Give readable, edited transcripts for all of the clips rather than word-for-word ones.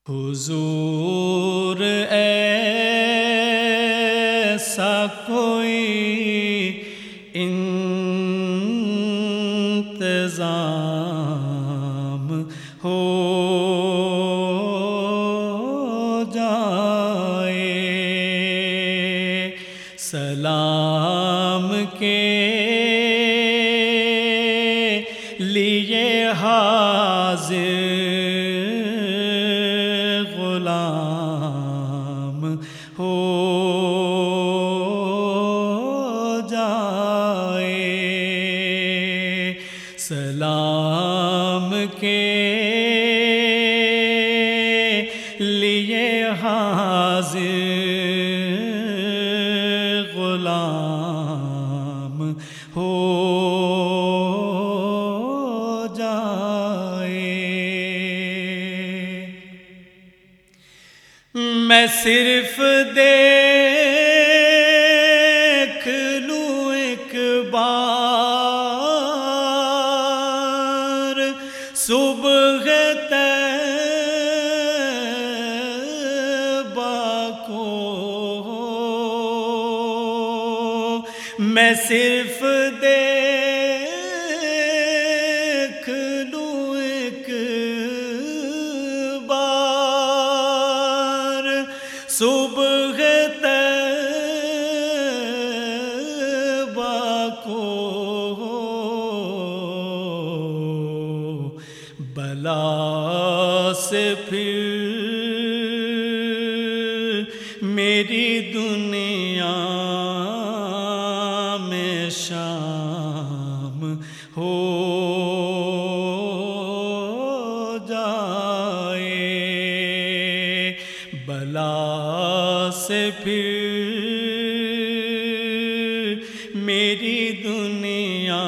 حضور ایسا کوئی انتظام ہو جائے، سلام کے لیے حاضر غلام ہو جائے، سلام کے لیے حاضر غلام ہو جائے۔ میں صرف دیکھ لوں ایک بار صبح طیبہ کو، میں صرف دیکھ لوں ایک بار صبح طیبہ کو، بلا سے پھر میری دنیا میں شام ہو جائے، بلا سے پھر میری دنیا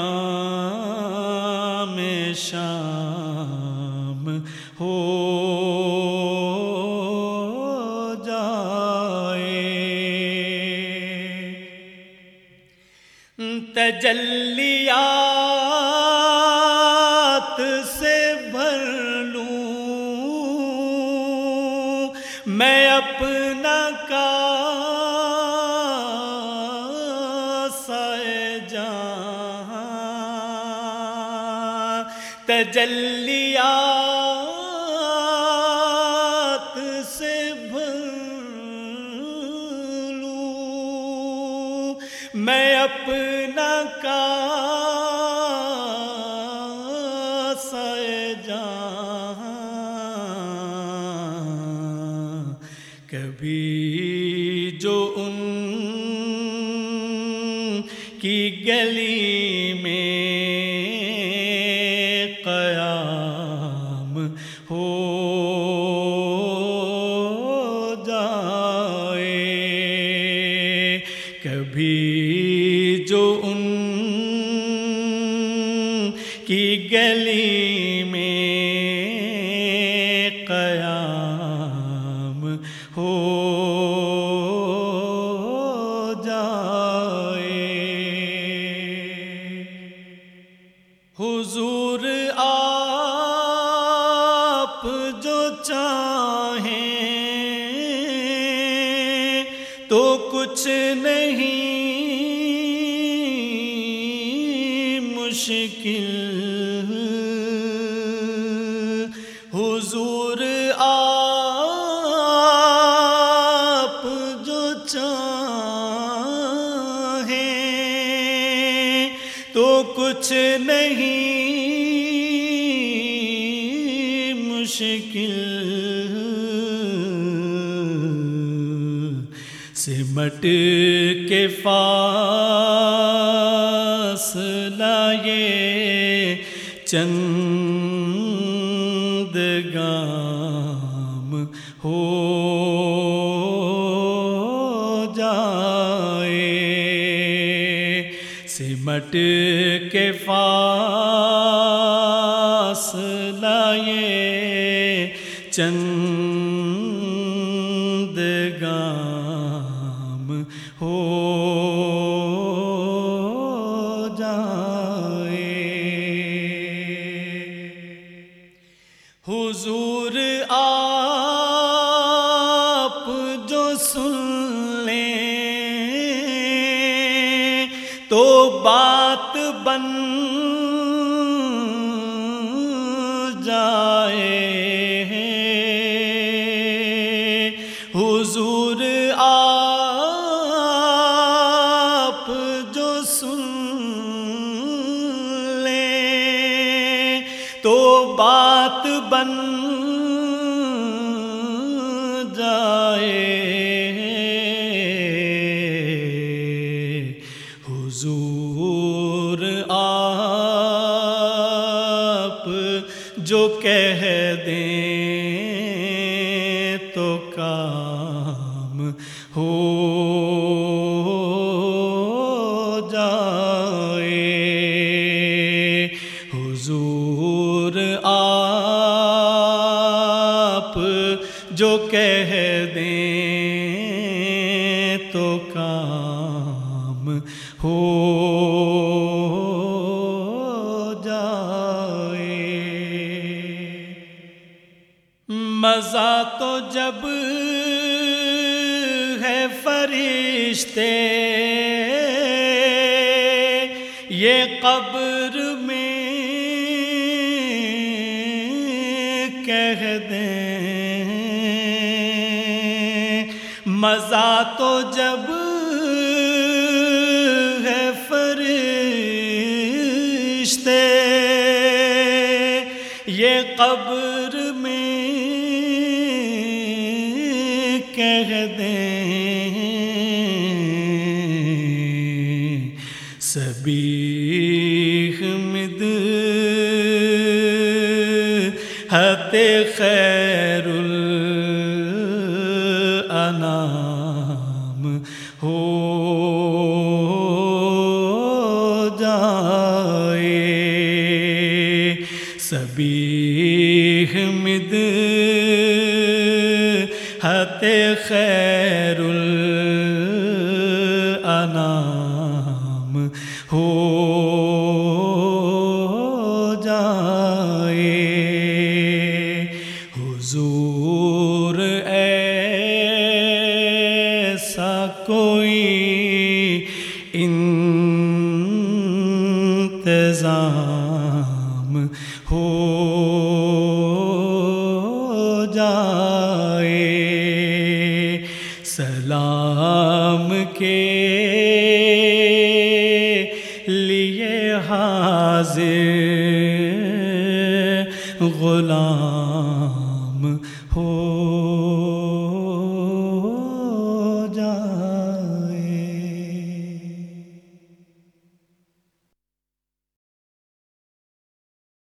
میں شام ہو جائے۔ تجلیات سے بھر لوں میں اپنا کاسہ جہاں، تجلیات سے بھر لوں میں اپنا کاسہ جہاں، کبھی جو ان کی گلی میں قیام ہو جائے، کبھی جو ان کی گلی میں قیام ہو جائے۔ حضور آپ جو چاہیں تو کچھ نہیں مشکل، حضور آپ جو چاہیں تو کچھ نہیں مشکل، سمٹ کے فاصلہ یہ چند گام ہو جائے، سمٹ کے فاصلہ یہ چند گام ہو جائے۔ حضور ہو جائے، حضور آپ جو کہہ دیں تو کام ہو جائے۔ مزہ تو جب ہے فرشتے یہ قبر میں کہہ دیں، مزہ تو جب ہے فرشتے یہ قبر میں کہہ دیں، سبیح مدحت خیر الانام ہو جائے، سبیح مدحت خیر الانام ہو جائے۔ حضور ایسا کوئی انتظام ہو جائے، سلام کے لیے حاضر غلام ہو